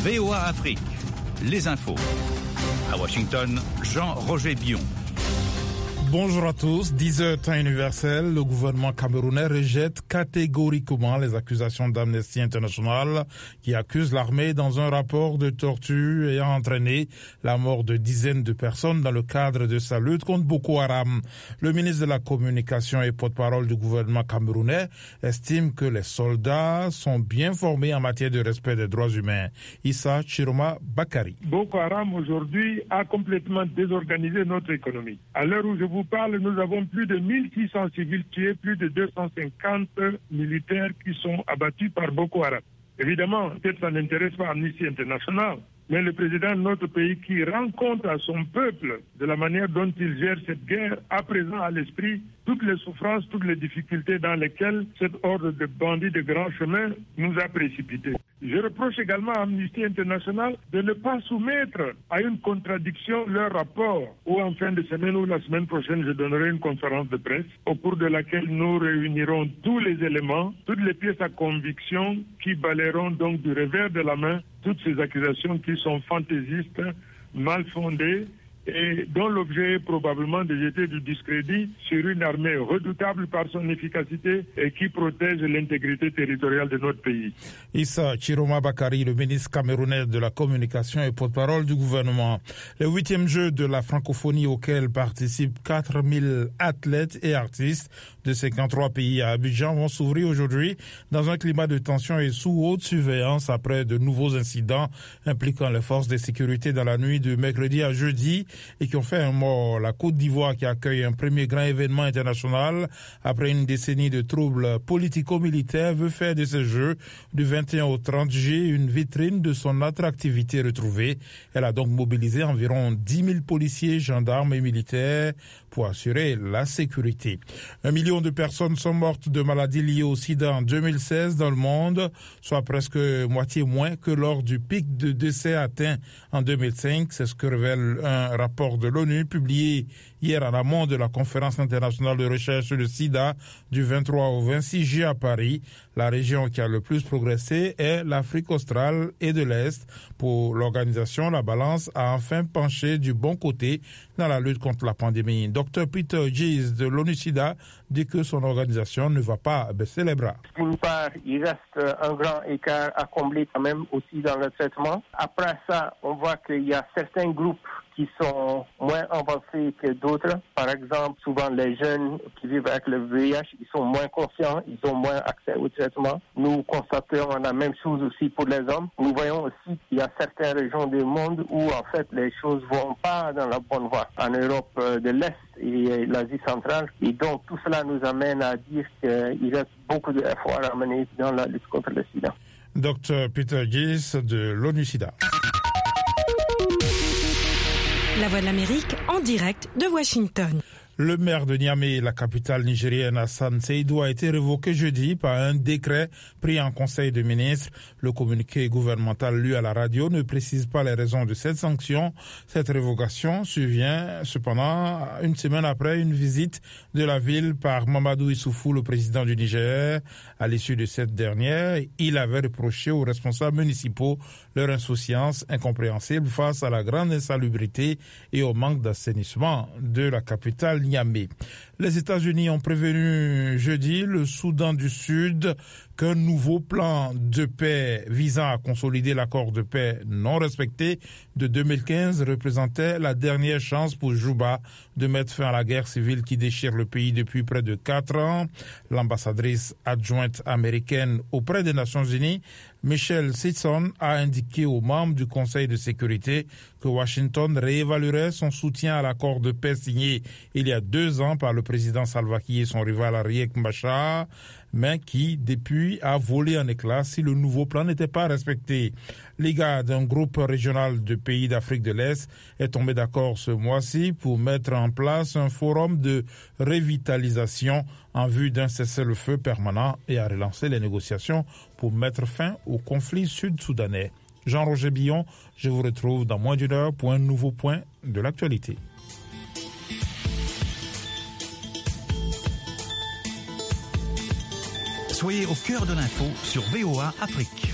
VOA Afrique, les infos. À Washington, Jean-Roger Bion. Bonjour à tous. 10h temps universel, le gouvernement camerounais rejette catégoriquement les accusations d'Amnesty International qui accusent l'armée dans un rapport de torture ayant entraîné la mort de dizaines de personnes dans le cadre de sa lutte contre Boko Haram. Le ministre de la Communication et porte-parole du gouvernement camerounais estime que les soldats sont bien formés en matière de respect des droits humains. Issa Chiroma Bakari. Boko Haram aujourd'hui a complètement désorganisé notre économie. À l'heure où je vous parle, nous avons plus de 1600 civils tués, plus de 250 militaires qui sont abattus par Boko Haram. Évidemment, peut-être ça n'intéresse pas Amnesty International, mais le président de notre pays qui rend compte à son peuple de la manière dont il gère cette guerre, à présent à l'esprit toutes les souffrances, toutes les difficultés dans lesquelles cette horde de bandits de grand chemin nous a précipités. Je reproche également à Amnesty International de ne pas soumettre à une contradiction leur rapport, ou en fin de semaine ou la semaine prochaine, je donnerai une conférence de presse au cours de laquelle nous réunirons tous les éléments, toutes les pièces à conviction qui balayeront donc du revers de la main toutes ces accusations qui sont fantaisistes, mal fondées, et dont l'objet est probablement de jeter du discrédit sur une armée redoutable par son efficacité et qui protège l'intégrité territoriale de notre pays. Issa Chiroma Bakari, le ministre camerounais de la Communication et porte-parole du gouvernement. Le 8e jeu de la francophonie auquel participent 4000 athlètes et artistes de 53 pays à Abidjan vont s'ouvrir aujourd'hui dans un climat de tension et sous haute surveillance après de nouveaux incidents impliquant les forces de sécurité dans la nuit de mercredi à jeudi et qui ont fait un mort. La Côte d'Ivoire, qui accueille un premier grand événement international après une décennie de troubles politico-militaires, veut faire de ces Jeux du 21 au 30 juillet une vitrine de son attractivité retrouvée. Elle a donc mobilisé environ 10 000 policiers, gendarmes et militaires pour assurer la sécurité. 1 million de personnes sont mortes de maladies liées au sida en 2016 dans le monde, soit presque moitié moins que lors du pic de décès atteint en 2005. C'est ce que révèle un rapport de l'ONU publié hier en amont de la conférence internationale de recherche sur le sida du 23 au 26 juillet à Paris. La région qui a le plus progressé est l'Afrique australe et de l'Est. Pour l'organisation, la balance a enfin penché du bon côté dans la lutte contre la pandémie. Dr Peter Gies de l'ONU-SIDA dit que son organisation ne va pas baisser les bras. D'une part, il reste un grand écart à combler quand même aussi dans le traitement. Après ça, on voit qu'il y a certains groupes qui sont moins avancés que d'autres. Par exemple, souvent les jeunes qui vivent avec le VIH, ils sont moins conscients, ils ont moins accès au traitement. Nous constatons la même chose aussi pour les hommes. Nous voyons aussi qu'il y a certaines régions du monde où en fait les choses ne vont pas dans la bonne voie. En Europe de l'Est et l'Asie centrale. Et donc tout cela nous amène à dire qu'il reste beaucoup d'efforts à mener dans la lutte contre le sida. Dr Peter Gies de l'ONU-SIDA. La Voix de l'Amérique en direct de Washington. Le maire de Niamey, la capitale nigérienne, Hassan Seydou, a été révoqué jeudi par un décret pris en Conseil de ministres. Le communiqué gouvernemental lu à la radio ne précise pas les raisons de cette sanction. Cette révocation survient cependant une semaine après une visite de la ville par Mamadou Issoufou, le président du Niger. À l'issue de cette dernière, il avait reproché aux responsables municipaux leur insouciance incompréhensible face à la grande insalubrité et au manque d'assainissement de la capitale Niamey. Les États-Unis ont prévenu jeudi le Soudan du Sud qu'un nouveau plan de paix visant à consolider l'accord de paix non respecté de 2015 représentait la dernière chance pour Juba de mettre fin à la guerre civile qui déchire le pays depuis près de 4 ans. L'ambassadrice adjointe américaine auprès des Nations Unies, Michelle Sitson, a indiqué aux membres du Conseil de sécurité que Washington réévaluerait son soutien à l'accord de paix signé il y a 2 ans par le président Salva Kiir et son rival Riek Machar, mais qui, depuis, a volé en éclats si le nouveau plan n'était pas respecté. L'IGAD, un groupe régional de pays d'Afrique de l'Est, est tombé d'accord ce mois-ci pour mettre en place un forum de revitalisation en vue d'un cessez-le-feu permanent et à relancer les négociations pour mettre fin au conflit sud-soudanais. Jean-Roger Bion, je vous retrouve dans moins d'une heure pour un nouveau point de l'actualité. Soyez au cœur de l'info sur VOA Afrique.